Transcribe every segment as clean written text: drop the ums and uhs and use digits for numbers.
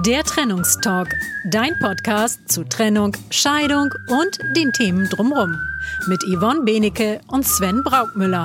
Der Trennungstalk, dein Podcast zu Trennung, Scheidung und den Themen drumherum. Mit Yvonne Benecke und Sven Braukmüller.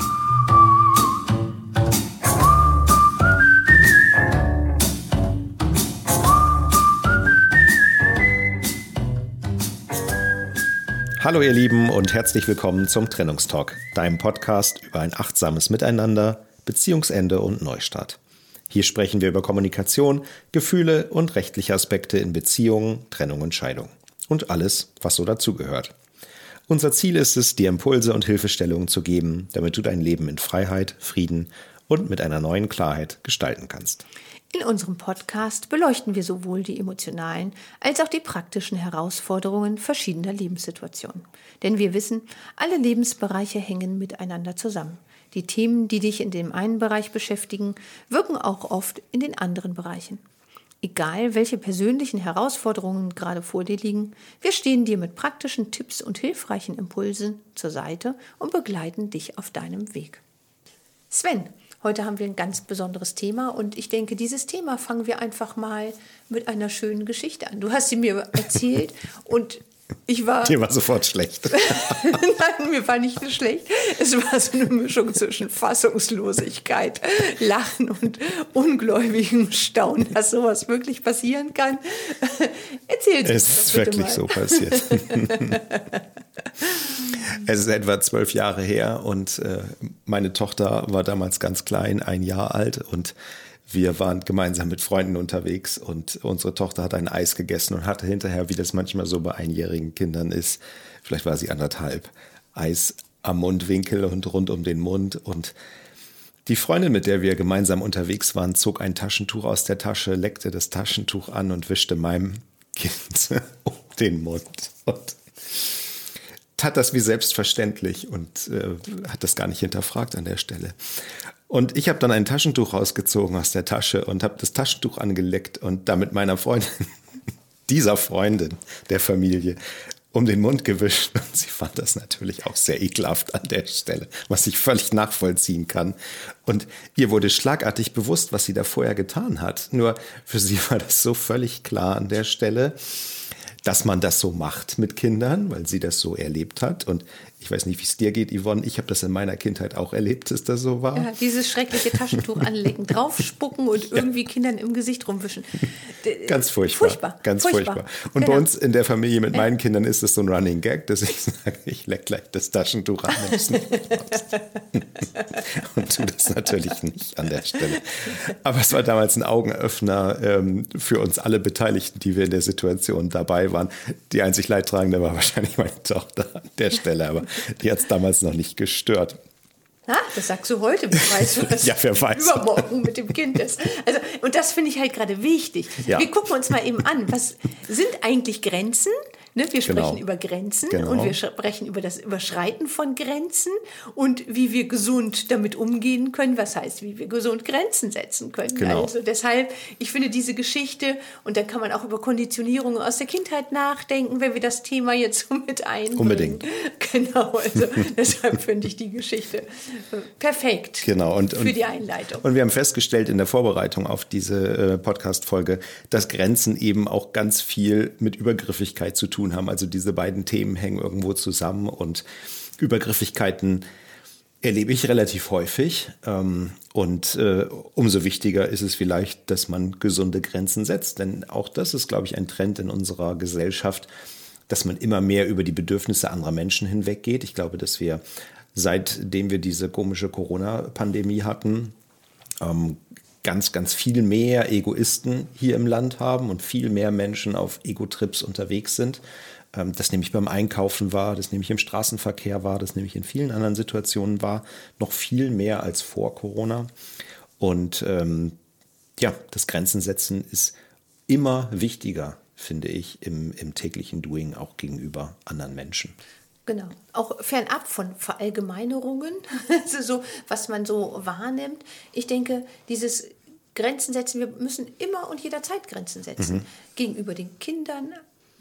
Hallo ihr Lieben und herzlich willkommen zum Trennungstalk, deinem Podcast über ein achtsames Miteinander, Beziehungsende und Neustart. Hier sprechen wir über Kommunikation, Gefühle und rechtliche Aspekte in Beziehungen, Trennung und Scheidung. Und alles, was so dazugehört. Unser Ziel ist es, dir Impulse und Hilfestellungen zu geben, damit du dein Leben in Freiheit, Frieden und mit einer neuen Klarheit gestalten kannst. In unserem Podcast beleuchten wir sowohl die emotionalen als auch die praktischen Herausforderungen verschiedener Lebenssituationen. Denn wir wissen, alle Lebensbereiche hängen miteinander zusammen. Die Themen, die dich in dem einen Bereich beschäftigen, wirken auch oft in den anderen Bereichen. Egal, welche persönlichen Herausforderungen gerade vor dir liegen, wir stehen dir mit praktischen Tipps und hilfreichen Impulsen zur Seite und begleiten dich auf deinem Weg. Sven, heute haben wir ein ganz besonderes Thema und ich denke, dieses Thema fangen wir einfach mal mit einer schönen Geschichte an. Du hast sie mir erzählt und dir war sofort schlecht. Nein, mir war nicht so schlecht. Es war so eine Mischung zwischen Fassungslosigkeit, Lachen und ungläubigem Staunen, dass sowas wirklich passieren kann. Erzähl es ist wirklich mal. So passiert. Es ist etwa 12 Jahre her und meine Tochter war damals ganz klein, 1 Jahr alt, und wir waren gemeinsam mit Freunden unterwegs und unsere Tochter hat ein Eis gegessen und hatte hinterher, wie das manchmal so bei einjährigen Kindern ist, vielleicht war sie 1,5, Eis am Mundwinkel und rund um den Mund. Und die Freundin, mit der wir gemeinsam unterwegs waren, zog ein Taschentuch aus der Tasche, leckte das Taschentuch an und wischte meinem Kind um den Mund. Und tat das wie selbstverständlich und hat das gar nicht hinterfragt an der Stelle. Und ich habe dann ein Taschentuch rausgezogen aus der Tasche und habe das Taschentuch angeleckt und damit meiner Freundin, dieser Freundin der Familie, um den Mund gewischt. Und sie fand das natürlich auch sehr ekelhaft an der Stelle, was ich völlig nachvollziehen kann. Und ihr wurde schlagartig bewusst, was sie da vorher getan hat. Nur für sie war das so völlig klar an der Stelle, dass man das so macht mit Kindern, weil sie das so erlebt hat. Und ich weiß nicht, wie es dir geht, Yvonne. Ich habe das in meiner Kindheit auch erlebt, dass das so war. Ja, dieses schreckliche Taschentuch anlegen, draufspucken und irgendwie Kindern im Gesicht rumwischen. Ganz furchtbar. Ganz furchtbar. Und bei uns in der Familie mit meinen Kindern ist es so ein Running Gag, dass ich sage, ich leck gleich das Taschentuch an und tue das natürlich nicht an der Stelle. Aber es war damals ein Augenöffner für uns alle Beteiligten, die wir in der Situation dabei waren. Die einzig Leidtragende war wahrscheinlich meine Tochter an der Stelle, aber die hat es damals noch nicht gestört. Das sagst du heute, wer weiß, was ja, wer weiß. Übermorgen mit dem Kind ist. Also, und das finde ich halt gerade wichtig. Ja. Wir gucken uns mal eben an, was sind eigentlich Grenzen? Ne, wir sprechen über Grenzen und wir sprechen über das Überschreiten von Grenzen und wie wir gesund damit umgehen können, was heißt, wie wir gesund Grenzen setzen können. Genau. Also deshalb, ich finde diese Geschichte, und dann kann man auch über Konditionierung aus der Kindheit nachdenken, wenn wir das Thema jetzt so mit einbringen. Unbedingt. Genau, also deshalb finde ich die Geschichte perfekt für die Einleitung. Und wir haben festgestellt in der Vorbereitung auf diese Podcast-Folge, dass Grenzen eben auch ganz viel mit Übergriffigkeit zu tun haben. Also diese beiden Themen hängen irgendwo zusammen und Übergriffigkeiten erlebe ich relativ häufig. Und umso wichtiger ist es vielleicht, dass man gesunde Grenzen setzt. Denn auch das ist, glaube ich, ein Trend in unserer Gesellschaft, dass man immer mehr über die Bedürfnisse anderer Menschen hinweggeht. Ich glaube, dass wir, seitdem wir diese komische Corona-Pandemie hatten, ganz, ganz viel mehr Egoisten hier im Land haben und viel mehr Menschen auf Ego-Trips unterwegs sind. Das nämlich beim Einkaufen war, das nämlich im Straßenverkehr war, das nämlich in vielen anderen Situationen war, noch viel mehr als vor Corona. Und das Grenzen setzen ist immer wichtiger, finde ich, im täglichen Doing auch gegenüber anderen Menschen. Genau, auch fernab von Verallgemeinerungen, also so, was man so wahrnimmt. Ich denke, dieses Grenzen setzen, wir müssen immer und jederzeit Grenzen setzen. Gegenüber den Kindern,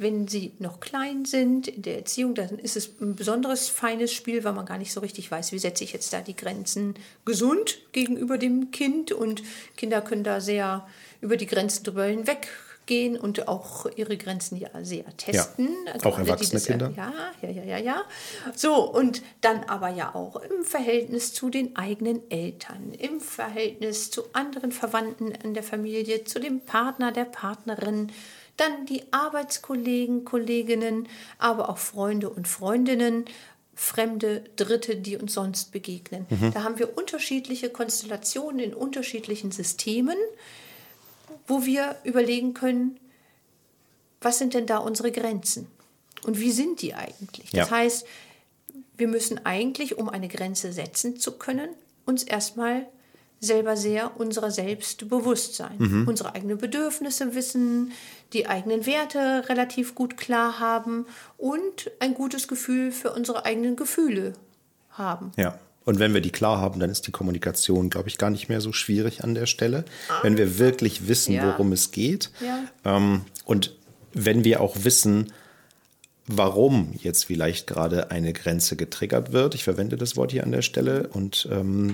wenn sie noch klein sind in der Erziehung, dann ist es ein besonderes feines Spiel, weil man gar nicht so richtig weiß, wie setze ich jetzt da die Grenzen gesund gegenüber dem Kind. Und Kinder können da sehr über die Grenzen drüber hinweggehen und auch ihre Grenzen ja sehr testen. Ja, auch erwachsene Kinder. Ja. So, und dann aber ja auch im Verhältnis zu den eigenen Eltern, im Verhältnis zu anderen Verwandten in der Familie, zu dem Partner, der Partnerin, dann die Arbeitskollegen, Kolleginnen, aber auch Freunde und Freundinnen, fremde Dritte, die uns sonst begegnen. Da haben wir unterschiedliche Konstellationen in unterschiedlichen Systemen, wo wir überlegen können, was sind denn da unsere Grenzen und wie sind die eigentlich? Das heißt, wir müssen eigentlich, um eine Grenze setzen zu können, uns erstmal selber sehr unserer selbst bewusst sein, unsere eigenen Bedürfnisse wissen, die eigenen Werte relativ gut klar haben und ein gutes Gefühl für unsere eigenen Gefühle haben. Ja. Und wenn wir die klar haben, dann ist die Kommunikation, glaube ich, gar nicht mehr so schwierig an der Stelle. Wenn wir wirklich wissen, worum es geht. Ja. Und wenn wir auch wissen, warum jetzt vielleicht gerade eine Grenze getriggert wird. Ich verwende das Wort hier an der Stelle. Und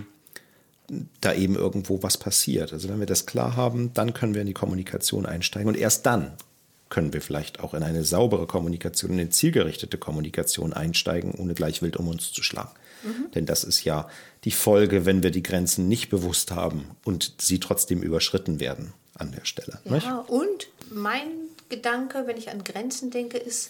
da eben irgendwo was passiert. Also wenn wir das klar haben, dann können wir in die Kommunikation einsteigen. Und erst dann können wir vielleicht auch in eine saubere Kommunikation, in eine zielgerichtete Kommunikation einsteigen, ohne gleich wild um uns zu schlagen. Denn das ist ja die Folge, wenn wir die Grenzen nicht bewusst haben und sie trotzdem überschritten werden an der Stelle. Ja, nicht? Und mein Gedanke, wenn ich an Grenzen denke, ist,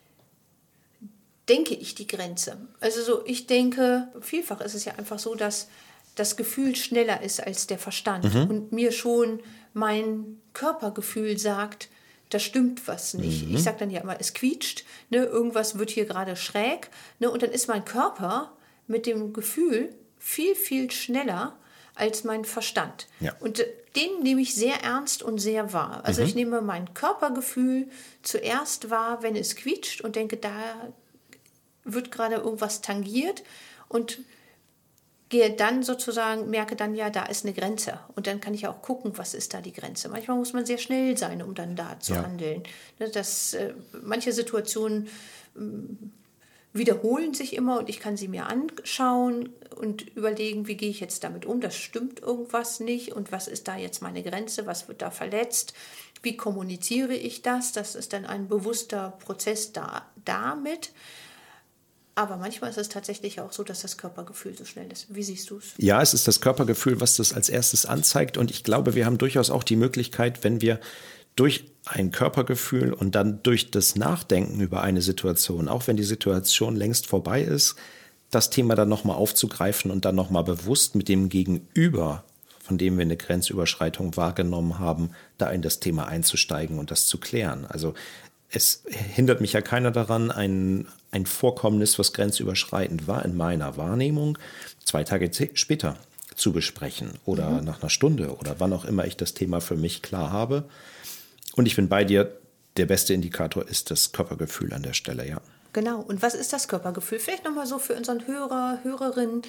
denke ich die Grenze? Also so, ich denke, vielfach ist es ja einfach so, dass das Gefühl schneller ist als der Verstand und mir schon mein Körpergefühl sagt, da stimmt was nicht. Ich sage dann ja immer, es quietscht, ne, irgendwas wird hier gerade schräg, ne, und dann ist mein Körper mit dem Gefühl viel, viel schneller als mein Verstand. Ja. Und den nehme ich sehr ernst und sehr wahr. Also ich nehme mein Körpergefühl zuerst wahr, wenn es quietscht und denke, da wird gerade irgendwas tangiert und gehe dann sozusagen, merke dann ja, da ist eine Grenze. Und dann kann ich auch gucken, was ist da die Grenze. Manchmal muss man sehr schnell sein, um dann da zu handeln. Manche Situationen wiederholen sich immer und ich kann sie mir anschauen und überlegen, wie gehe ich jetzt damit um. Das stimmt irgendwas nicht und was ist da jetzt meine Grenze, was wird da verletzt, wie kommuniziere ich das. Das ist dann ein bewusster Prozess damit. Aber manchmal ist es tatsächlich auch so, dass das Körpergefühl so schnell ist. Wie siehst du es? Ja, es ist das Körpergefühl, was das als erstes anzeigt. Und ich glaube, wir haben durchaus auch die Möglichkeit, wenn wir durch ein Körpergefühl und dann durch das Nachdenken über eine Situation, auch wenn die Situation längst vorbei ist, das Thema dann nochmal aufzugreifen und dann nochmal bewusst mit dem Gegenüber, von dem wir eine Grenzüberschreitung wahrgenommen haben, da in das Thema einzusteigen und das zu klären. Also es hindert mich ja keiner daran, ein Vorkommnis, was grenzüberschreitend war, in meiner Wahrnehmung 2 Tage später zu besprechen oder nach einer Stunde oder wann auch immer ich das Thema für mich klar habe. Und ich bin bei dir, der beste Indikator ist das Körpergefühl an der Stelle, ja. Genau. Und was ist das Körpergefühl? Vielleicht nochmal so für unseren Hörer, Hörerinnen.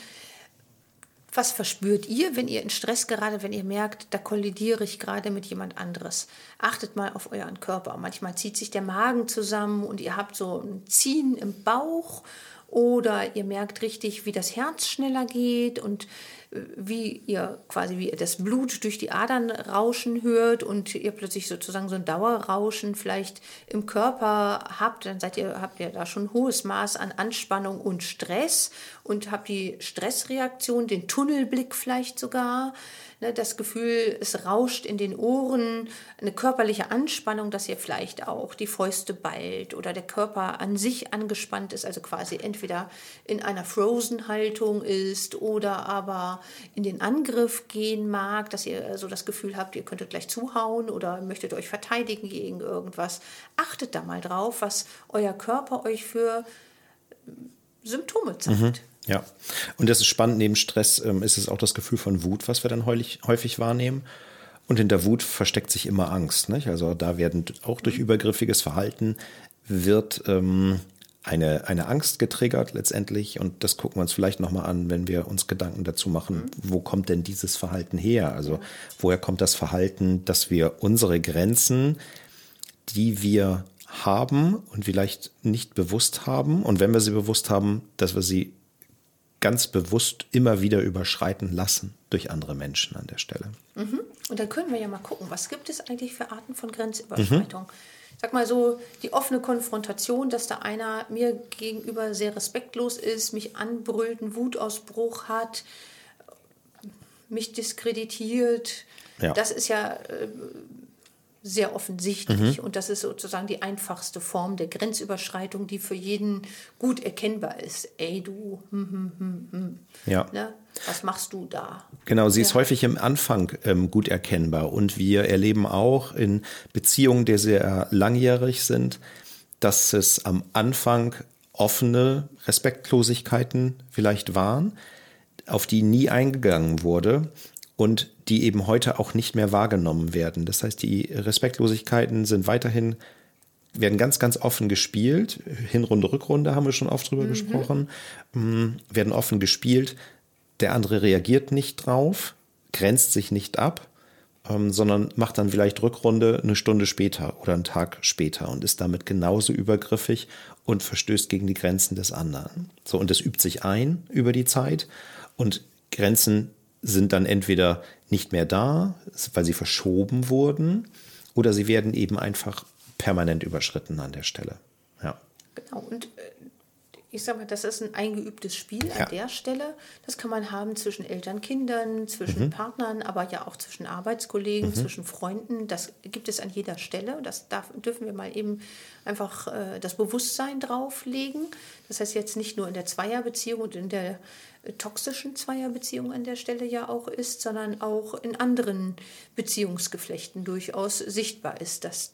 Was verspürt ihr, wenn ihr in Stress gerade, wenn ihr merkt, da kollidiere ich gerade mit jemand anderes? Achtet mal auf euren Körper. Manchmal zieht sich der Magen zusammen und ihr habt so ein Ziehen im Bauch oder ihr merkt richtig, wie das Herz schneller geht und wie ihr das Blut durch die Adern rauschen hört und ihr plötzlich sozusagen so ein Dauerrauschen vielleicht im Körper habt, dann habt ihr da schon ein hohes Maß an Anspannung und Stress und habt die Stressreaktion, den Tunnelblick vielleicht sogar, ne, das Gefühl, es rauscht in den Ohren, eine körperliche Anspannung, dass ihr vielleicht auch die Fäuste ballt oder der Körper an sich angespannt ist, also quasi entweder in einer Frozen-Haltung ist oder aber in den Angriff gehen mag, dass ihr so das Gefühl habt, ihr könntet gleich zuhauen oder möchtet euch verteidigen gegen irgendwas. Achtet da mal drauf, was euer Körper euch für Symptome zeigt. Ja, und das ist spannend, neben Stress ist es auch das Gefühl von Wut, was wir dann häufig wahrnehmen. Und in der Wut versteckt sich immer Angst. Nicht? Also da werden auch durch übergriffiges Verhalten wird eine Angst getriggert letztendlich. Und das gucken wir uns vielleicht nochmal an, wenn wir uns Gedanken dazu machen, wo kommt denn dieses Verhalten her? Also woher kommt das Verhalten, dass wir unsere Grenzen, die wir haben und vielleicht nicht bewusst haben. Und wenn wir sie bewusst haben, dass wir sie ganz bewusst immer wieder überschreiten lassen durch andere Menschen an der Stelle. Und dann können wir ja mal gucken, was gibt es eigentlich für Arten von Grenzüberschreitung? Sag mal so, die offene Konfrontation, dass da einer mir gegenüber sehr respektlos ist, mich anbrüllt, einen Wutausbruch hat, mich diskreditiert. Ja. Das ist ja sehr offensichtlich und das ist sozusagen die einfachste Form der Grenzüberschreitung, die für jeden gut erkennbar ist. Ey, du, Ja. Ne? Was machst du da? Genau, sie ist häufig im Anfang gut erkennbar und wir erleben auch in Beziehungen, die sehr langjährig sind, dass es am Anfang offene Respektlosigkeiten vielleicht waren, auf die nie eingegangen wurde und die eben heute auch nicht mehr wahrgenommen werden. Das heißt, die Respektlosigkeiten sind weiterhin, werden ganz, ganz offen gespielt. Hinrunde, Rückrunde haben wir schon oft drüber gesprochen, werden offen gespielt. Der andere reagiert nicht drauf, grenzt sich nicht ab, sondern macht dann vielleicht Rückrunde eine Stunde später oder einen Tag später und ist damit genauso übergriffig und verstößt gegen die Grenzen des anderen. So, und das übt sich ein über die Zeit und Grenzen sind dann entweder nicht mehr da, weil sie verschoben wurden, oder sie werden eben einfach permanent überschritten an der Stelle. Ja. Genau, und ich sage mal, das ist ein eingeübtes Spiel an der Stelle. Das kann man haben zwischen Eltern, Kindern, zwischen Partnern, aber ja auch zwischen Arbeitskollegen, zwischen Freunden. Das gibt es an jeder Stelle. Das dürfen wir mal eben einfach das Bewusstsein drauflegen. Das heißt jetzt nicht nur in der Zweierbeziehung und in der toxischen Zweierbeziehung an der Stelle ja auch ist, sondern auch in anderen Beziehungsgeflechten durchaus sichtbar ist, dass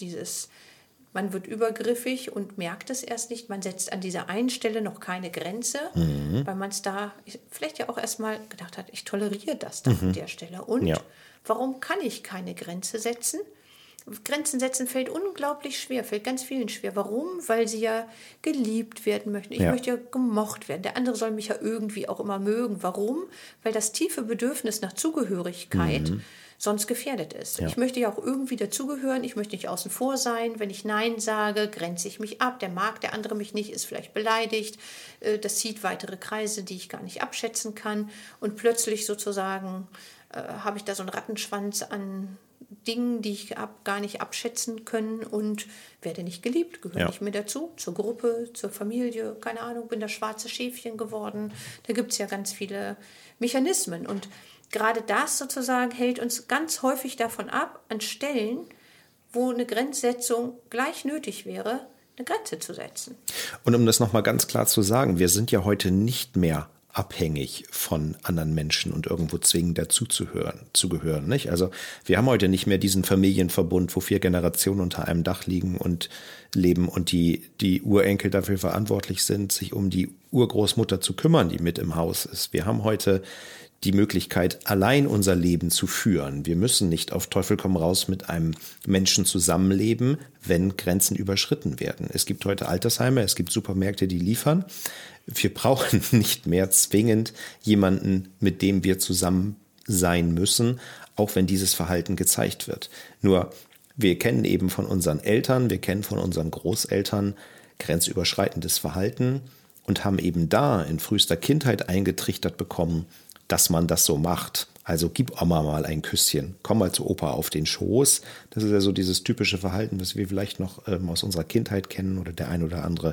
man wird übergriffig und merkt es erst nicht. Man setzt an dieser einen Stelle noch keine Grenze, weil man es da vielleicht ja auch erstmal gedacht hat, ich toleriere das da an der Stelle. Und warum kann ich keine Grenze setzen? Grenzen setzen fällt unglaublich schwer, fällt ganz vielen schwer. Warum? Weil sie ja geliebt werden möchten. Ich möchte ja gemocht werden. Der andere soll mich ja irgendwie auch immer mögen. Warum? Weil das tiefe Bedürfnis nach Zugehörigkeit sonst gefährdet ist. Ja. Ich möchte ja auch irgendwie dazugehören, ich möchte nicht außen vor sein. Wenn ich Nein sage, grenze ich mich ab. Der andere mich nicht, ist vielleicht beleidigt. Das zieht weitere Kreise, die ich gar nicht abschätzen kann. Und plötzlich sozusagen habe ich da so einen Rattenschwanz an Dingen, die ich gar nicht abschätzen können und werde nicht geliebt, gehöre nicht mehr dazu, zur Gruppe, zur Familie, keine Ahnung, bin das schwarze Schäfchen geworden. Da gibt es ja ganz viele Mechanismen und gerade das sozusagen hält uns ganz häufig davon ab, an Stellen, wo eine Grenzsetzung gleich nötig wäre, eine Grenze zu setzen. Und um das nochmal ganz klar zu sagen, wir sind ja heute nicht mehr abhängig von anderen Menschen und irgendwo zwingend zugehören, nicht? Also wir haben heute nicht mehr diesen Familienverbund, wo 4 Generationen unter einem Dach liegen und leben und die Urenkel dafür verantwortlich sind, sich um die Urgroßmutter zu kümmern, die mit im Haus ist. Wir haben heute die Möglichkeit, allein unser Leben zu führen. Wir müssen nicht auf Teufel komm raus mit einem Menschen zusammenleben, wenn Grenzen überschritten werden. Es gibt heute Altersheime, es gibt Supermärkte, die liefern. Wir brauchen nicht mehr zwingend jemanden, mit dem wir zusammen sein müssen, auch wenn dieses Verhalten gezeigt wird. Nur, wir kennen eben von unseren Eltern, wir kennen von unseren Großeltern grenzüberschreitendes Verhalten und haben eben da in frühester Kindheit eingetrichtert bekommen, dass man das so macht. Also gib Oma mal ein Küsschen, komm mal zu Opa auf den Schoß. Das ist ja so dieses typische Verhalten, was wir vielleicht noch aus unserer Kindheit kennen oder der ein oder andere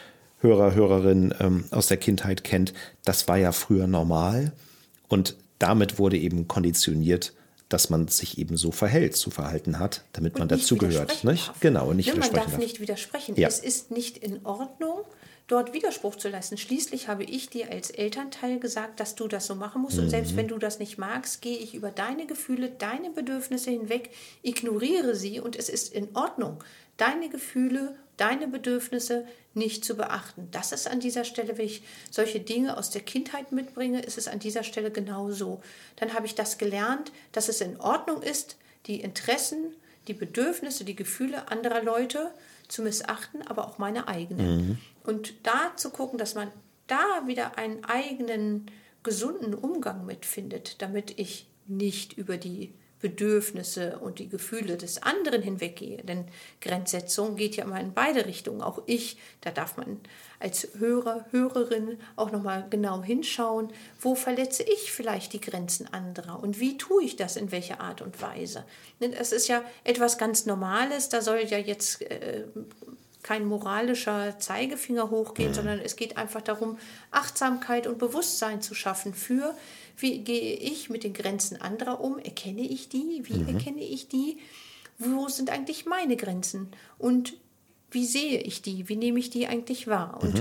Hörerin aus der Kindheit kennt. Das war ja früher normal und damit wurde eben konditioniert, dass man sich eben so verhalten hat, damit man dazugehört. Nicht? Genau, und nicht widersprechen darf. Man darf nicht widersprechen. Ja. Es ist nicht in Ordnung, dort Widerspruch zu leisten. Schließlich habe ich dir als Elternteil gesagt, dass du das so machen musst. Und selbst wenn du das nicht magst, gehe ich über deine Gefühle, deine Bedürfnisse hinweg, ignoriere sie und es ist in Ordnung, deine Gefühle, deine Bedürfnisse nicht zu beachten. Das ist an dieser Stelle, wenn ich solche Dinge aus der Kindheit mitbringe, ist es an dieser Stelle genauso. Dann habe ich das gelernt, dass es in Ordnung ist, die Interessen, die Bedürfnisse, die Gefühle anderer Leute zu missachten, aber auch meine eigenen. Und da zu gucken, dass man da wieder einen eigenen, gesunden Umgang mitfindet, damit ich nicht über die Bedürfnisse und die Gefühle des anderen hinweggehe. Denn Grenzsetzung geht ja immer in beide Richtungen. Auch da darf man als Hörer, Hörerin auch nochmal genau hinschauen, wo verletze ich vielleicht die Grenzen anderer und wie tue ich das, in welcher Art und Weise. Es ist ja etwas ganz Normales, da soll ja jetzt kein moralischer Zeigefinger hochgehen, sondern es geht einfach darum, Achtsamkeit und Bewusstsein zu schaffen für, wie gehe ich mit den Grenzen anderer um, erkenne ich die, wie erkenne ich die, wo sind eigentlich meine Grenzen und wie sehe ich die, wie nehme ich die eigentlich wahr und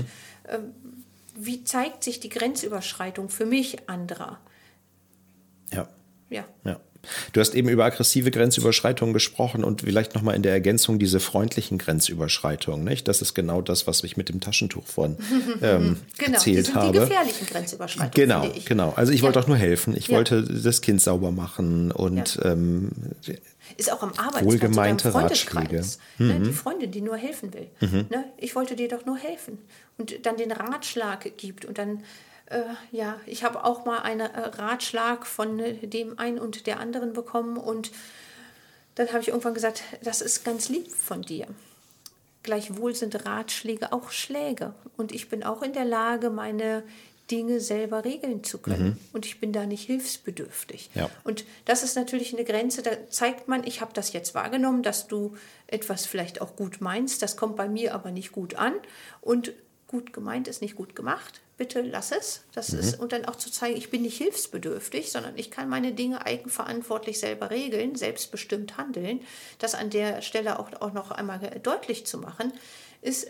wie zeigt sich die Grenzüberschreitung für mich anderer. Ja. Ja. Du hast eben über aggressive Grenzüberschreitungen gesprochen und vielleicht nochmal in der Ergänzung diese freundlichen Grenzüberschreitungen, nicht? Das ist genau das, was ich mit dem Taschentuch vorhin erzählt habe. Die gefährlichen Grenzüberschreitungen. Genau. Also ich wollte auch nur helfen. Ich wollte das Kind sauber machen und ist auch am Arbeitsplatz wohlgemeinte oder im Ratschläge. Die Freundin, die nur helfen will. Ich wollte dir doch nur helfen. Und dann den Ratschlag gibt und dann ich habe auch mal einen Ratschlag von dem einen und der anderen bekommen und dann habe ich irgendwann gesagt, das ist ganz lieb von dir. Gleichwohl sind Ratschläge auch Schläge und ich bin auch in der Lage, meine Dinge selber regeln zu können und ich bin da nicht hilfsbedürftig. Ja. Und das ist natürlich eine Grenze, da zeigt man, ich habe das jetzt wahrgenommen, dass du etwas vielleicht auch gut meinst, das kommt bei mir aber nicht gut an und gut gemeint ist nicht gut gemacht. Bitte lass es. Das ist, und dann auch zu zeigen, ich bin nicht hilfsbedürftig, sondern ich kann meine Dinge eigenverantwortlich selber regeln, selbstbestimmt handeln. Das an der Stelle auch noch einmal deutlich zu machen, ist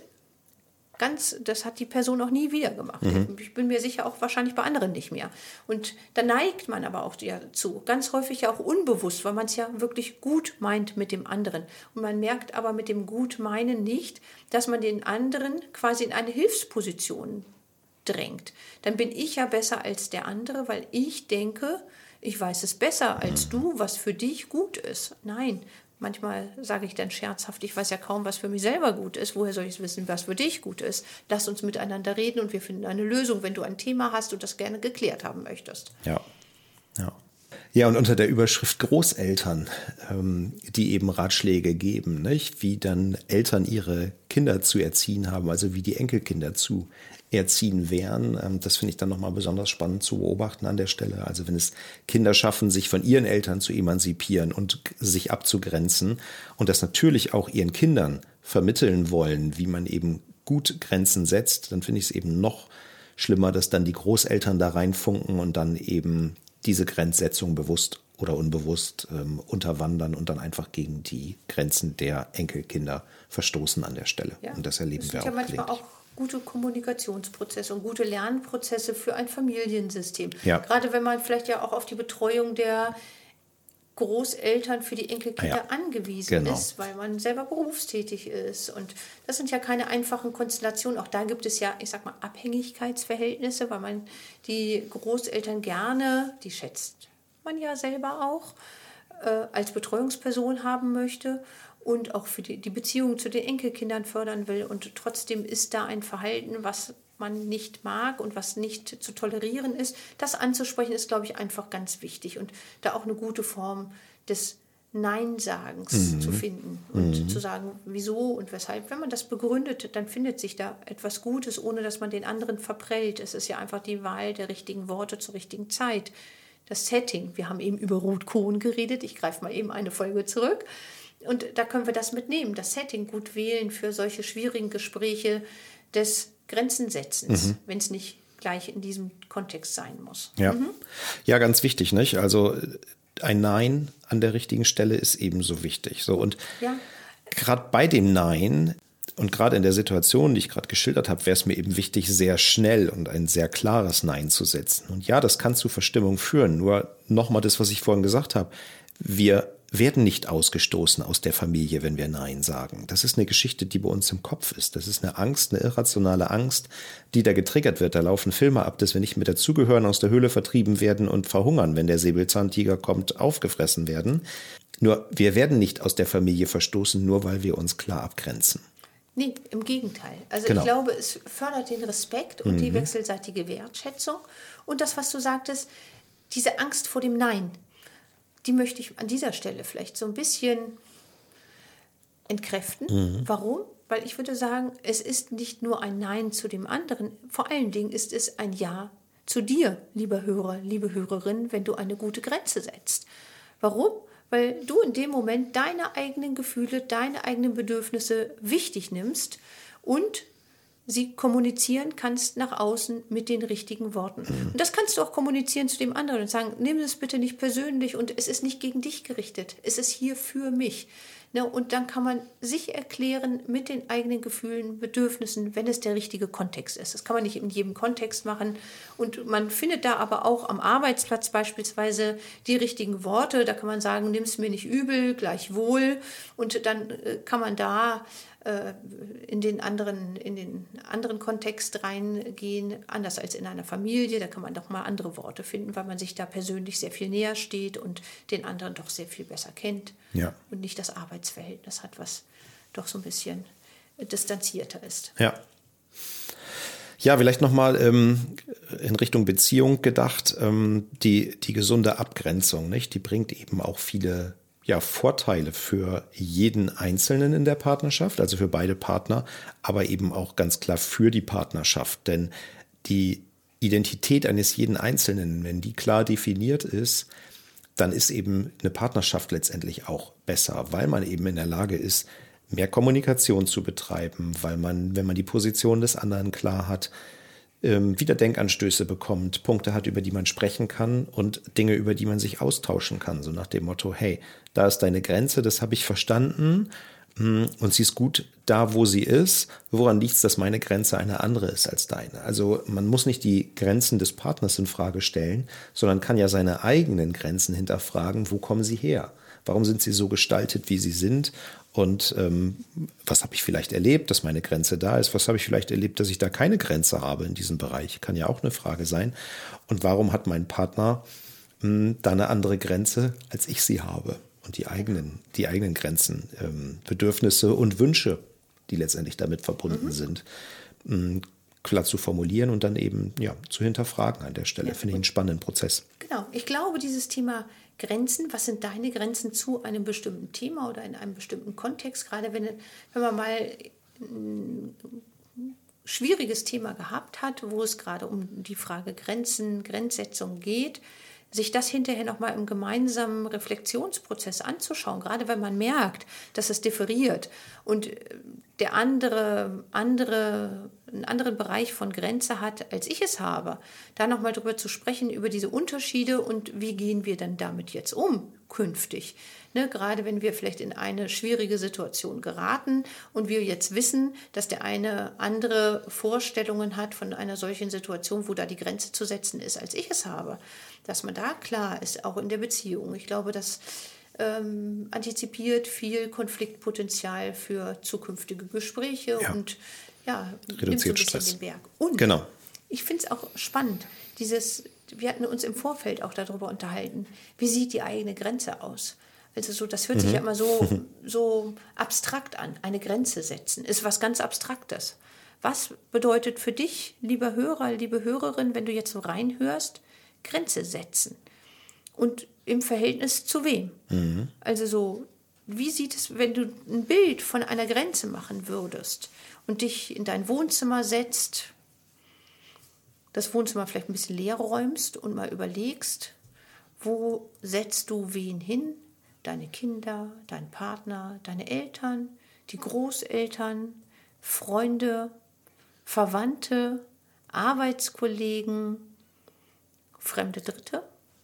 das hat die Person auch nie wieder gemacht. Ich bin mir sicher, auch wahrscheinlich bei anderen nicht mehr. Und da neigt man aber auch dazu, ganz häufig ja auch unbewusst, weil man es ja wirklich gut meint mit dem anderen. Und man merkt aber mit dem Gutmeinen nicht, dass man den anderen quasi in eine Hilfsposition drängt. Dann bin ich ja besser als der andere, weil ich denke, ich weiß es besser als du, was für dich gut ist. Nein, manchmal sage ich dann scherzhaft, ich weiß ja kaum, was für mich selber gut ist. Woher soll ich wissen, was für dich gut ist? Lass uns miteinander reden und wir finden eine Lösung, wenn du ein Thema hast und das gerne geklärt haben möchtest. Ja, und unter der Überschrift Großeltern, die eben Ratschläge geben, nicht? Wie dann Eltern ihre Kinder zu erziehen haben, also wie die Enkelkinder zu erziehen wären. Das finde ich dann nochmal besonders spannend zu beobachten an der Stelle. Also wenn es Kinder schaffen, sich von ihren Eltern zu emanzipieren und sich abzugrenzen und das natürlich auch ihren Kindern vermitteln wollen, wie man eben gut Grenzen setzt, dann finde ich es eben noch schlimmer, dass dann die Großeltern da reinfunken und dann eben diese Grenzsetzung bewusst oder unbewusst unterwandern und dann einfach gegen die Grenzen der Enkelkinder verstoßen an der Stelle. Ja, und das erleben wir auch. Das sind ja manchmal auch gute Kommunikationsprozesse und gute Lernprozesse für ein Familiensystem. Ja. Gerade wenn man vielleicht ja auch auf die Betreuung der Großeltern für die Enkelkinder angewiesen ist, weil man selber berufstätig ist. Und das sind ja keine einfachen Konstellationen. Auch da gibt es ja, ich sag mal, Abhängigkeitsverhältnisse, weil man die Großeltern gerne, die schätzt man ja selber auch, als Betreuungsperson haben möchte und auch für die Beziehung zu den Enkelkindern fördern will. Und trotzdem ist da ein Verhalten, was man nicht mag und was nicht zu tolerieren ist. Das anzusprechen ist, glaube ich, einfach ganz wichtig. Und da auch eine gute Form des Nein-Sagens zu finden und zu sagen, wieso und weshalb. Wenn man das begründet, dann findet sich da etwas Gutes, ohne dass man den anderen verprellt. Es ist ja einfach die Wahl der richtigen Worte zur richtigen Zeit. Das Setting, wir haben eben über Ruth Cohn geredet, ich greife mal eben eine Folge zurück. Und da können wir das mitnehmen, das Setting gut wählen für solche schwierigen Gespräche des Grenzensetzens, wenn es nicht gleich in diesem Kontext sein muss. Ja, ja, ganz wichtig, nicht? Also ein Nein an der richtigen Stelle ist ebenso wichtig. So, und gerade bei dem Nein und gerade in der Situation, die ich gerade geschildert habe, wäre es mir eben wichtig, sehr schnell und ein sehr klares Nein zu setzen. Und ja, das kann zu Verstimmung führen. Nur nochmal das, was ich vorhin gesagt habe. Wir werden nicht ausgestoßen aus der Familie, wenn wir Nein sagen. Das ist eine Geschichte, die bei uns im Kopf ist. Das ist eine Angst, eine irrationale Angst, die da getriggert wird. Da laufen Filme ab, dass wir nicht mehr dazugehören, aus der Höhle vertrieben werden und verhungern, wenn der Säbelzahntiger kommt, aufgefressen werden. Nur wir werden nicht aus der Familie verstoßen, nur weil wir uns klar abgrenzen. Nee, im Gegenteil. Also ich glaube, es fördert den Respekt und die wechselseitige Wertschätzung. Und das, was du sagtest, diese Angst vor dem Nein. die möchte ich an dieser Stelle vielleicht so ein bisschen entkräften. Warum? Weil ich würde sagen, es ist nicht nur ein Nein zu dem anderen, vor allen Dingen ist es ein Ja zu dir, lieber Hörer, liebe Hörerin, wenn du eine gute Grenze setzt. Warum? Weil du in dem Moment deine eigenen Gefühle, deine eigenen Bedürfnisse wichtig nimmst und sie kommunizieren kannst nach außen mit den richtigen Worten. Und das kannst du auch kommunizieren zu dem anderen und sagen, nimm es bitte nicht persönlich und es ist nicht gegen dich gerichtet, es ist hier für mich. Ne, und dann kann man sich erklären mit den eigenen Gefühlen, Bedürfnissen, wenn es der richtige Kontext ist. Das kann man nicht in jedem Kontext machen. Und man findet da aber auch am Arbeitsplatz beispielsweise die richtigen Worte. Da kann man sagen, nimm es mir nicht übel, gleichwohl. Und dann kann man da in den anderen Kontext reingehen, anders als in einer Familie. Da kann man doch mal andere Worte finden, weil man sich da persönlich sehr viel näher steht und den anderen doch sehr viel besser kennt. Ja. Und nicht das Arbeitsverhältnis hat, was doch so ein bisschen distanzierter ist. Ja. Ja, vielleicht nochmal in Richtung Beziehung gedacht, die gesunde Abgrenzung, nicht? Die bringt eben auch viele Vorteile für jeden Einzelnen in der Partnerschaft, also für beide Partner, aber eben auch ganz klar für die Partnerschaft. Denn die Identität eines jeden Einzelnen, wenn die klar definiert ist, dann ist eben eine Partnerschaft letztendlich auch besser, weil man eben in der Lage ist, mehr Kommunikation zu betreiben, weil man, wenn man die Position des anderen klar hat, wieder Denkanstöße bekommt, Punkte hat, über die man sprechen kann und Dinge, über die man sich austauschen kann. So nach dem Motto, hey, da ist deine Grenze, das habe ich verstanden und sie ist gut da, wo sie ist. Woran liegt es, dass meine Grenze eine andere ist als deine? Also man muss nicht die Grenzen des Partners in Frage stellen, sondern kann ja seine eigenen Grenzen hinterfragen. Wo kommen sie her? Warum sind sie so gestaltet, wie sie sind? Und was habe ich vielleicht erlebt, dass meine Grenze da ist? Was habe ich vielleicht erlebt, dass ich da keine Grenze habe in diesem Bereich? Kann ja auch eine Frage sein. Und warum hat mein Partner da eine andere Grenze, als ich sie habe? Und die eigenen Grenzen, Bedürfnisse und Wünsche, die letztendlich damit verbunden sind, klar zu formulieren und dann eben zu hinterfragen an der Stelle. Ja, finde ich einen spannenden Prozess. Genau. Ich glaube, dieses Thema Grenzen, was sind deine Grenzen zu einem bestimmten Thema oder in einem bestimmten Kontext, gerade wenn man mal ein schwieriges Thema gehabt hat, wo es gerade um die Frage Grenzen, Grenzsetzung geht, sich das hinterher nochmal im gemeinsamen Reflexionsprozess anzuschauen, gerade wenn man merkt, dass es differiert und der andere einen anderen Bereich von Grenze hat, als ich es habe, da nochmal drüber zu sprechen, über diese Unterschiede und wie gehen wir dann damit jetzt um künftig. Ne, gerade wenn wir vielleicht in eine schwierige Situation geraten und wir jetzt wissen, dass der eine andere Vorstellungen hat von einer solchen Situation, wo da die Grenze zu setzen ist, als ich es habe, dass man da klar ist, auch in der Beziehung. Ich glaube, das antizipiert viel Konfliktpotenzial für zukünftige Gespräche und reduziert Stress. Den Berg. Und genau. Ich finde es auch spannend, wir hatten uns im Vorfeld auch darüber unterhalten, wie sieht die eigene Grenze aus? Also so, das hört sich ja immer so abstrakt an. Eine Grenze setzen ist was ganz Abstraktes. Was bedeutet für dich, lieber Hörer, liebe Hörerin, wenn du jetzt so reinhörst, Grenze setzen? Und im Verhältnis zu wem? Also so, wie sieht es, wenn du ein Bild von einer Grenze machen würdest und dich in dein Wohnzimmer setzt, das Wohnzimmer vielleicht ein bisschen leer räumst und mal überlegst, wo setzt du wen hin? Deine Kinder, dein Partner, deine Eltern, die Großeltern, Freunde, Verwandte, Arbeitskollegen, fremde Dritte?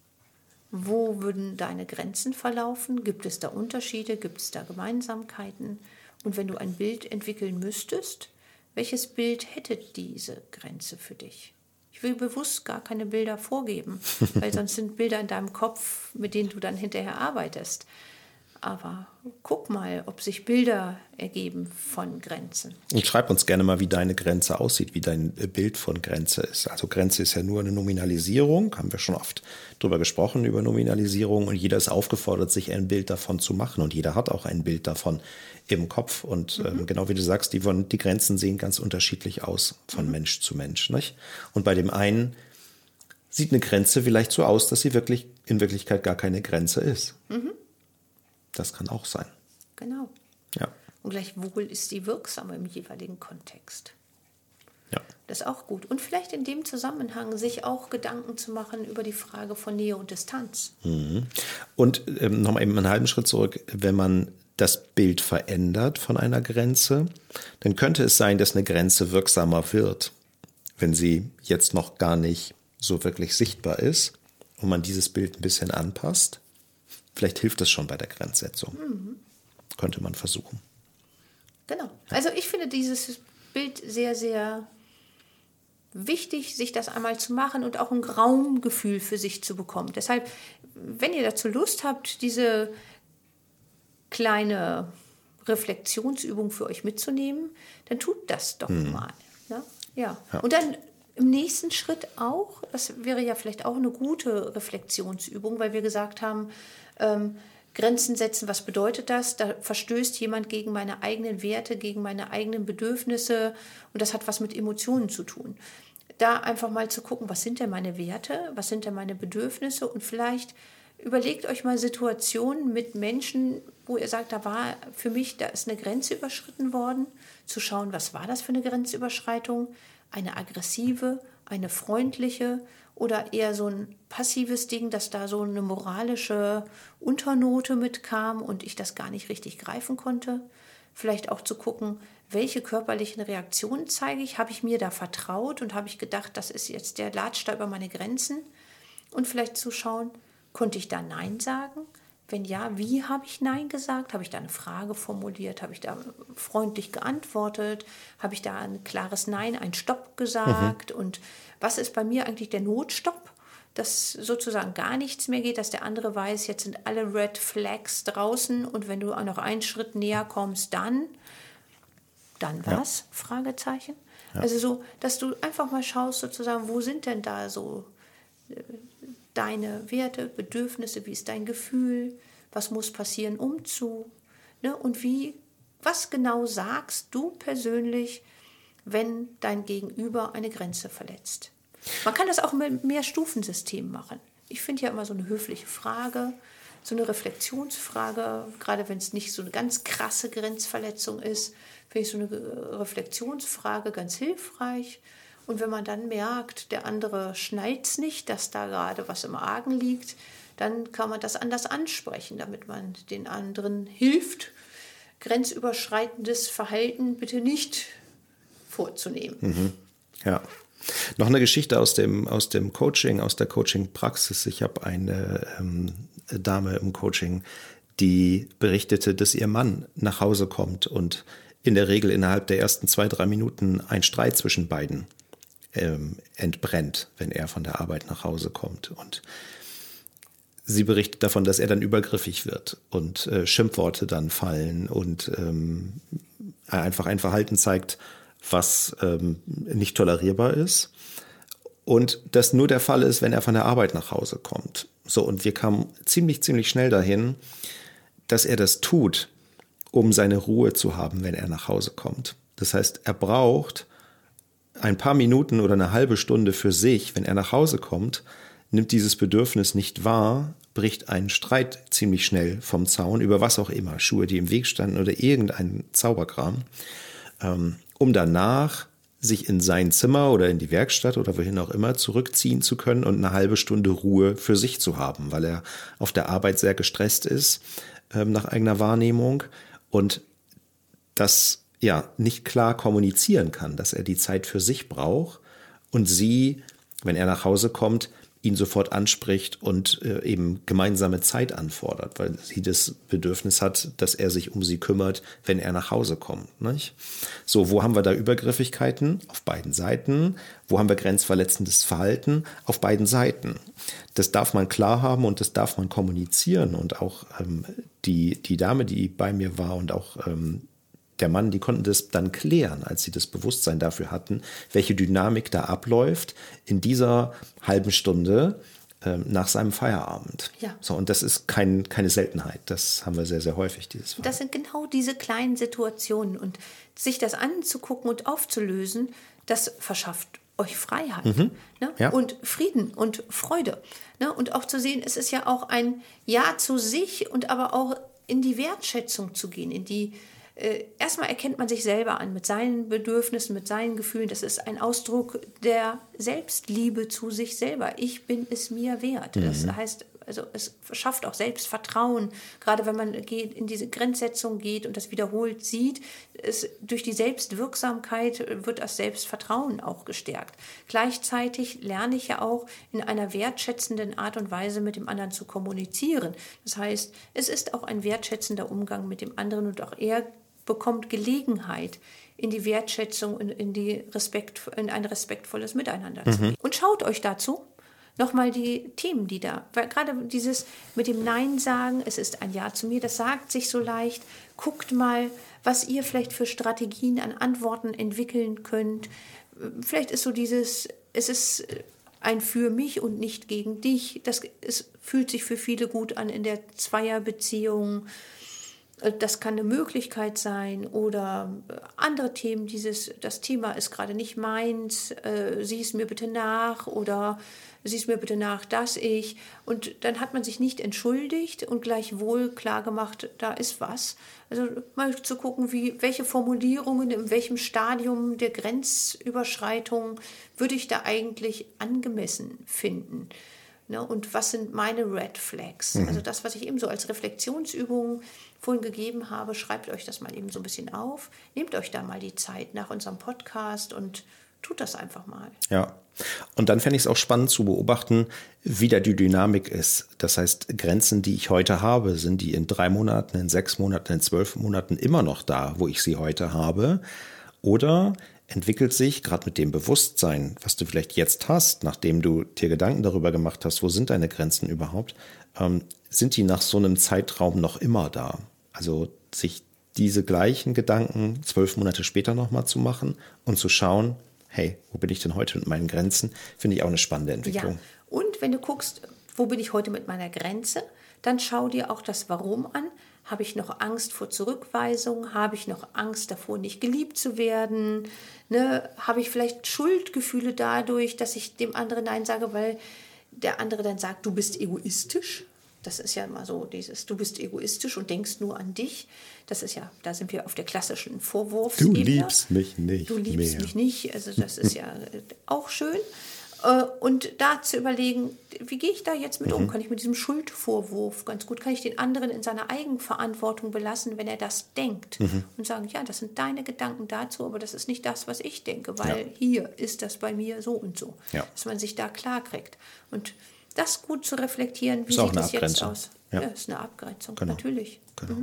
Wo würden deine Grenzen verlaufen? Gibt es da Unterschiede? Gibt es da Gemeinsamkeiten? Und wenn du ein Bild entwickeln müsstest, welches Bild hätte diese Grenze für dich? Ich will bewusst gar keine Bilder vorgeben, weil sonst sind Bilder in deinem Kopf, mit denen du dann hinterher arbeitest. Aber guck mal, ob sich Bilder ergeben von Grenzen. Schreib uns gerne mal, wie deine Grenze aussieht, wie dein Bild von Grenze ist. Also Grenze ist ja nur eine Nominalisierung, haben wir schon oft drüber gesprochen, über Nominalisierung. Und jeder ist aufgefordert, sich ein Bild davon zu machen. Und jeder hat auch ein Bild davon im Kopf. Und genau wie du sagst, die Grenzen sehen ganz unterschiedlich aus von Mensch zu Mensch. Nicht? Und bei dem einen sieht eine Grenze vielleicht so aus, dass sie wirklich in Wirklichkeit gar keine Grenze ist. Das kann auch sein. Genau. Ja. Und gleichwohl ist die wirksam im jeweiligen Kontext. Ja. Das ist auch gut. Und vielleicht in dem Zusammenhang sich auch Gedanken zu machen über die Frage von Nähe und Distanz. Und nochmal eben einen halben Schritt zurück, wenn man das Bild verändert von einer Grenze, dann könnte es sein, dass eine Grenze wirksamer wird, wenn sie jetzt noch gar nicht so wirklich sichtbar ist und man dieses Bild ein bisschen anpasst. Vielleicht hilft das schon bei der Grenzsetzung. Könnte man versuchen. Genau. Also ich finde dieses Bild sehr, sehr wichtig, sich das einmal zu machen und auch ein Raumgefühl für sich zu bekommen. Deshalb, wenn ihr dazu Lust habt, diese kleine Reflexionsübung für euch mitzunehmen, dann tut das doch mal. Ne? Ja. Und dann im nächsten Schritt auch, das wäre ja vielleicht auch eine gute Reflexionsübung, weil wir gesagt haben, Grenzen setzen, was bedeutet das? Da verstößt jemand gegen meine eigenen Werte, gegen meine eigenen Bedürfnisse und das hat was mit Emotionen zu tun. Da einfach mal zu gucken, was sind denn meine Werte, was sind denn meine Bedürfnisse und vielleicht überlegt euch mal Situationen mit Menschen, wo ihr sagt, da ist eine Grenze überschritten worden, zu schauen, was war das für eine Grenzüberschreitung? Eine aggressive, eine freundliche oder eher so ein passives Ding, dass da so eine moralische Unternote mitkam und ich das gar nicht richtig greifen konnte. Vielleicht auch zu gucken, welche körperlichen Reaktionen zeige ich? Habe ich mir da vertraut und habe ich gedacht, das ist jetzt der latscht da über meine Grenzen? Und vielleicht zu schauen, konnte ich da Nein sagen? Wenn ja, wie habe ich Nein gesagt? Habe ich da eine Frage formuliert? Habe ich da freundlich geantwortet? Habe ich da ein klares Nein, ein Stopp gesagt? Und was ist bei mir eigentlich der Notstopp? Dass sozusagen gar nichts mehr geht, dass der andere weiß, jetzt sind alle Red Flags draußen und wenn du auch noch einen Schritt näher kommst, dann was? Fragezeichen. Ja. Also so, dass du einfach mal schaust sozusagen, wo sind denn da so deine Werte, Bedürfnisse, wie ist dein Gefühl, was muss passieren, ne? Und was genau sagst du persönlich, wenn dein Gegenüber eine Grenze verletzt? Man kann das auch mit mehr Stufensystem machen. Ich finde ja immer so eine höfliche Frage, so eine Reflexionsfrage, gerade wenn es nicht so eine ganz krasse Grenzverletzung ist, finde ich so eine Reflexionsfrage ganz hilfreich. Und wenn man dann merkt, der andere schnallt es nicht, dass da gerade was im Argen liegt, dann kann man das anders ansprechen, damit man den anderen hilft, grenzüberschreitendes Verhalten bitte nicht vorzunehmen. Ja. Noch eine Geschichte aus dem Coaching, aus der Coaching-Praxis. Ich habe eine Dame im Coaching, die berichtete, dass ihr Mann nach Hause kommt und in der Regel innerhalb der ersten 2-3 Minuten ein Streit zwischen beiden entbrennt, wenn er von der Arbeit nach Hause kommt. Und sie berichtet davon, dass er dann übergriffig wird und Schimpfworte dann fallen und einfach ein Verhalten zeigt, was nicht tolerierbar ist. Und das nur der Fall ist, wenn er von der Arbeit nach Hause kommt. So, und wir kamen ziemlich schnell dahin, dass er das tut, um seine Ruhe zu haben, wenn er nach Hause kommt. Das heißt, er braucht ein paar Minuten oder eine halbe Stunde für sich, wenn er nach Hause kommt, nimmt dieses Bedürfnis nicht wahr, bricht einen Streit ziemlich schnell vom Zaun, über was auch immer, Schuhe, die im Weg standen oder irgendein Zauberkram, um danach sich in sein Zimmer oder in die Werkstatt oder wohin auch immer zurückziehen zu können und eine halbe Stunde Ruhe für sich zu haben, weil er auf der Arbeit sehr gestresst ist, nach eigener Wahrnehmung und das nicht klar kommunizieren kann, dass er die Zeit für sich braucht und sie, wenn er nach Hause kommt, ihn sofort anspricht und eben gemeinsame Zeit anfordert, weil sie das Bedürfnis hat, dass er sich um sie kümmert, wenn er nach Hause kommt. Nicht? So, wo haben wir da Übergriffigkeiten? Auf beiden Seiten. Wo haben wir grenzverletzendes Verhalten? Auf beiden Seiten. Das darf man klar haben und das darf man kommunizieren. Und auch die Dame, die bei mir war und auch der Mann, die konnten das dann klären, als sie das Bewusstsein dafür hatten, welche Dynamik da abläuft in dieser halben Stunde nach seinem Feierabend. Ja. So, und das ist keine Seltenheit. Das haben wir sehr, sehr häufig, dieses Fall. Das sind genau diese kleinen Situationen. Und sich das anzugucken und aufzulösen, das verschafft euch Freiheit, Und Frieden und Freude. Ne? Und auch zu sehen, es ist ja auch ein Ja zu sich und aber auch in die Wertschätzung zu gehen, in die erstmal erkennt man sich selber an mit seinen Bedürfnissen, mit seinen Gefühlen. Das ist ein Ausdruck der Selbstliebe zu sich selber. Ich bin es mir wert. Das heißt, also es schafft auch Selbstvertrauen. Gerade wenn man in diese Grenzsetzung geht und das wiederholt sieht, durch die Selbstwirksamkeit wird das Selbstvertrauen auch gestärkt. Gleichzeitig lerne ich ja auch in einer wertschätzenden Art und Weise mit dem anderen zu kommunizieren. Das heißt, es ist auch ein wertschätzender Umgang mit dem anderen und auch er bekommt Gelegenheit, in die Wertschätzung und in ein respektvolles Miteinander zu gehen. Und schaut euch dazu nochmal die Themen, die da, weil gerade dieses mit dem Nein sagen, es ist ein Ja zu mir, das sagt sich so leicht. Guckt mal, was ihr vielleicht für Strategien an Antworten entwickeln könnt. Vielleicht ist so es ist ein für mich und nicht gegen dich. Es fühlt sich für viele gut an in der Zweierbeziehung. Das kann eine Möglichkeit sein oder andere Themen, das Thema ist gerade nicht meins, sieh es mir bitte nach oder sieh es mir bitte nach, dass ich. Und dann hat man sich nicht entschuldigt und gleichwohl klargemacht, da ist was. Also mal zu gucken, welche Formulierungen, in welchem Stadium der Grenzüberschreitung würde ich da eigentlich angemessen finden. Ne? Und was sind meine Red Flags? Also das, was ich eben so als Reflexionsübung vorhin gegeben habe, schreibt euch das mal eben so ein bisschen auf. Nehmt euch da mal die Zeit nach unserem Podcast und tut das einfach mal. Ja, und dann fände ich es auch spannend zu beobachten, wie da die Dynamik ist. Das heißt, Grenzen, die ich heute habe, sind die in 3 Monaten, in 6 Monaten, in 12 Monaten immer noch da, wo ich sie heute habe? Oder entwickelt sich gerade mit dem Bewusstsein, was du vielleicht jetzt hast, nachdem du dir Gedanken darüber gemacht hast, wo sind deine Grenzen überhaupt, sind die nach so einem Zeitraum noch immer da? Also sich diese gleichen Gedanken 12 Monate später nochmal zu machen und zu schauen, hey, wo bin ich denn heute mit meinen Grenzen? Finde ich auch eine spannende Entwicklung. Ja. Und wenn du guckst, wo bin ich heute mit meiner Grenze, dann schau dir auch das Warum an. Habe ich noch Angst vor Zurückweisung? Habe ich noch Angst davor, nicht geliebt zu werden? Ne? Habe ich vielleicht Schuldgefühle dadurch, dass ich dem anderen Nein sage, weil der andere dann sagt, du bist egoistisch? Das ist ja immer so du bist egoistisch und denkst nur an dich. Das ist ja, da sind wir auf der klassischen Vorwurfsebene. Du liebst mich nicht Du liebst mehr. mich nicht. Also das ist ja auch schön. Und da zu überlegen, wie gehe ich da jetzt mit um? Kann ich mit diesem Schuldvorwurf ganz gut, kann ich den anderen in seiner Eigenverantwortung belassen, wenn er das denkt? Und sagen, ja, das sind deine Gedanken dazu, aber das ist nicht das, was ich denke, weil hier ist das bei mir so und so. Ja. Dass man sich da klar kriegt. Und das gut zu reflektieren, wie Ist auch sieht eine das jetzt Abgrenzung. aus? Ja. Ja, ist eine Abgrenzung, Genau. natürlich. Genau.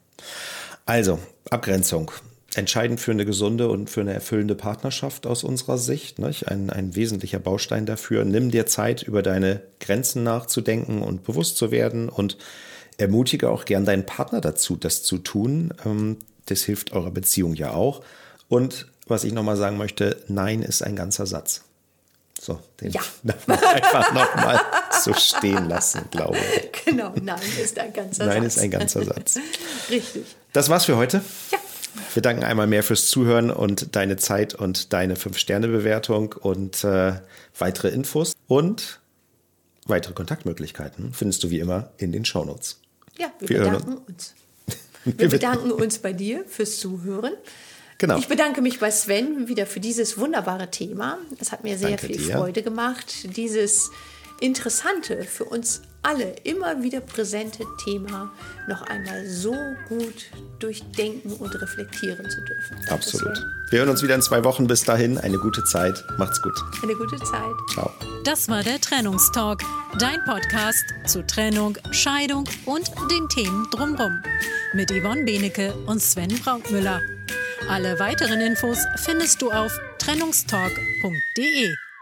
Also, Abgrenzung. Entscheidend für eine gesunde und für eine erfüllende Partnerschaft aus unserer Sicht. Nicht? Ein wesentlicher Baustein dafür. Nimm dir Zeit, über deine Grenzen nachzudenken und bewusst zu werden und ermutige auch gern deinen Partner dazu, das zu tun. Das hilft eurer Beziehung ja auch. Und was ich nochmal sagen möchte, Nein ist ein ganzer Satz. So, den darf man einfach nochmal so stehen lassen, glaube ich. Genau, Nein ist ein ganzer Satz. Nein ist ein ganzer Satz. Richtig. Das war's für heute. Ja. Wir danken einmal mehr fürs Zuhören und deine Zeit und deine 5-Sterne-Bewertung und weitere Infos und weitere Kontaktmöglichkeiten findest du wie immer in den Shownotes. Ja, wir bedanken uns. Wir bedanken uns bei dir fürs Zuhören. Genau. Ich bedanke mich bei Sven wieder für dieses wunderbare Thema. Es hat mir sehr Danke viel dir. Freude gemacht, dieses interessante, für uns alle immer wieder präsente Thema noch einmal so gut durchdenken und reflektieren zu dürfen. Danke, Absolut. Sven. Wir hören uns wieder in 2 Wochen. Bis dahin eine gute Zeit. Macht's gut. Eine gute Zeit. Ciao. Das war der Trennungstalk, dein Podcast zu Trennung, Scheidung und den Themen drumherum. Mit Yvonne Benecke und Sven Brautmüller. Alle weiteren Infos findest du auf trennungstalk.de.